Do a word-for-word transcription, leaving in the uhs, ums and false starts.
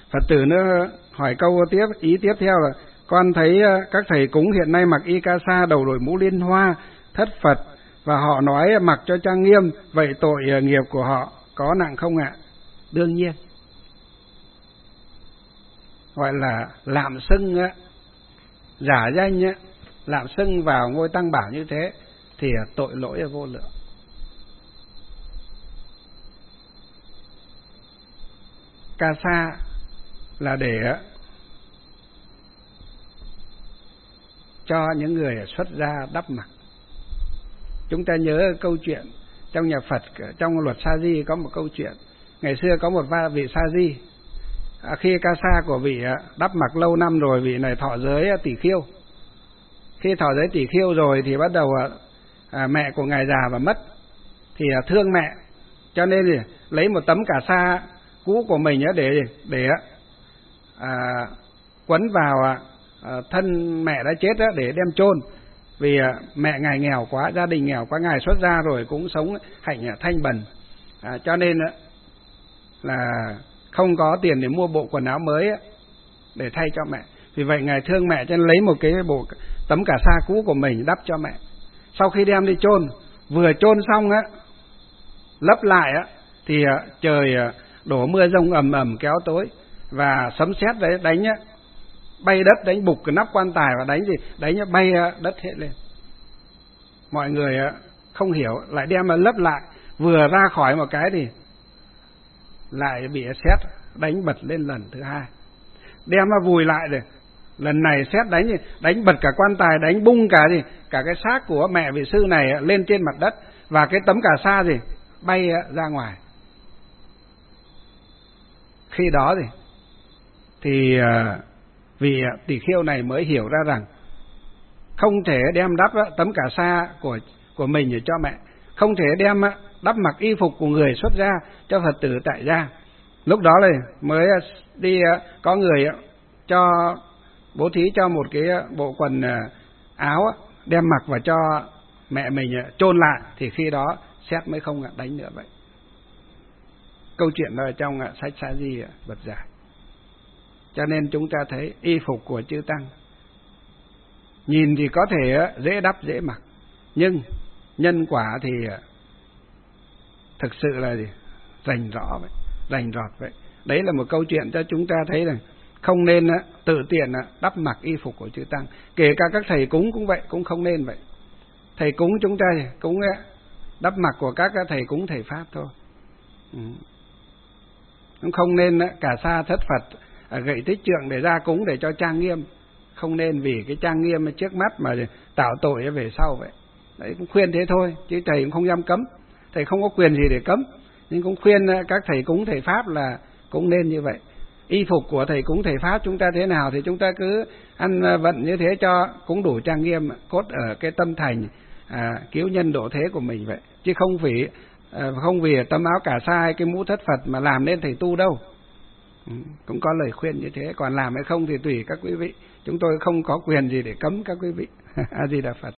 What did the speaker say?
Phật tử nữa hỏi câu tiếp, ý tiếp theo là: con thấy các thầy cúng hiện nay mặc y ca sa, đầu đội mũ liên hoa, thất Phật, và họ nói mặc cho trang nghiêm, vậy tội nghiệp của họ có nặng không ạ? Đương nhiên, gọi là lạm xưng á, giả danh á, lạm xưng vào ngôi tăng bảo như thế thì tội lỗi vô lượng. Ca sa là để cho những người xuất gia đắp mặc. Chúng ta nhớ câu chuyện trong nhà Phật, trong luật Sa Di có một câu chuyện. Ngày xưa có một vị Sa Di, à, khi ca sa của vị đắp mặc lâu năm rồi, vị này thọ giới tỷ khiêu. Khi thọ giới tỷ khiêu rồi thì bắt đầu à, mẹ của ngài già và mất, thì à, thương mẹ, cho nên thì lấy một tấm cà sa cũ của mình để để à, quấn vào à, thân mẹ đã chết đó, để đem chôn. Vì à, mẹ ngài nghèo quá, gia đình nghèo quá, ngài xuất gia rồi cũng sống hạnh thanh bần, à, cho nên là không có tiền để mua bộ quần áo mới để thay cho mẹ. Vì vậy ngài thương mẹ cho nên lấy một cái bộ tấm cà sa cũ của mình đắp cho mẹ. Sau khi đem đi chôn, vừa chôn xong á, lấp lại á, thì trời đổ mưa rông ầm ầm kéo tối, và sấm sét đấy đánh á, bay đất, đánh bục cái nắp quan tài, và đánh gì đánh bay đất hết lên. Mọi người không hiểu, lại đem mà lấp lại, vừa ra khỏi một cái thì lại bị sét đánh bật lên lần thứ hai. Đem mà vùi lại rồi, lần này sét đánh gì đánh bật cả quan tài, đánh bung cả gì cả cái xác của mẹ vị sư này lên trên mặt đất, và cái tấm cà sa gì bay ra ngoài. Khi đó thì thì vị tỷ khiêu này mới hiểu ra rằng không thể đem đắp tấm cà sa của của mình để cho mẹ, không thể đem đắp mặc y phục của người xuất gia cho Phật tử tại gia. Lúc đó này mới đi có người cho bố thí cho một cái bộ quần áo đem mặc và cho mẹ mình chôn lại, thì khi đó sét mới không đánh nữa. Vậy câu chuyện đó ở trong sách Sa Di bật giải. Cho nên chúng ta thấy y phục của chư tăng nhìn thì có thể dễ đắp dễ mặc, nhưng nhân quả thì thực sự là gì? Rành rõ vậy, rành rọt vậy. Đấy là một câu chuyện cho chúng ta thấy rằng không nên tự tiện đắp mặc y phục của chư tăng. Kể cả các thầy cúng cũng vậy, cũng không nên vậy. Thầy cúng chúng ta cũng đắp mặc của các thầy cúng thầy Pháp thôi. Ừ. Cũng không nên cả sa thất Phật, gậy tích trượng để ra cúng để cho trang nghiêm. Không nên vì cái trang nghiêm trước mắt mà tạo tội về sau vậy. Đấy, cũng khuyên thế thôi, chứ thầy cũng không dám cấm. Thầy không có quyền gì để cấm, nhưng cũng khuyên các thầy cúng thầy Pháp là cũng nên như vậy. Y phục của thầy cúng thầy Pháp chúng ta thế nào thì chúng ta cứ ăn vận như thế cho cũng đủ trang nghiêm, cốt ở cái tâm thành à, cứu nhân độ thế của mình vậy. Chứ không vì à, không vì tấm áo cà sa hay cái mũ thất Phật mà làm nên thầy tu đâu. Ừ, cũng có lời khuyên như thế, còn làm hay không thì tùy các quý vị. Chúng tôi không có quyền gì để cấm các quý vị. A Di Đà Phật.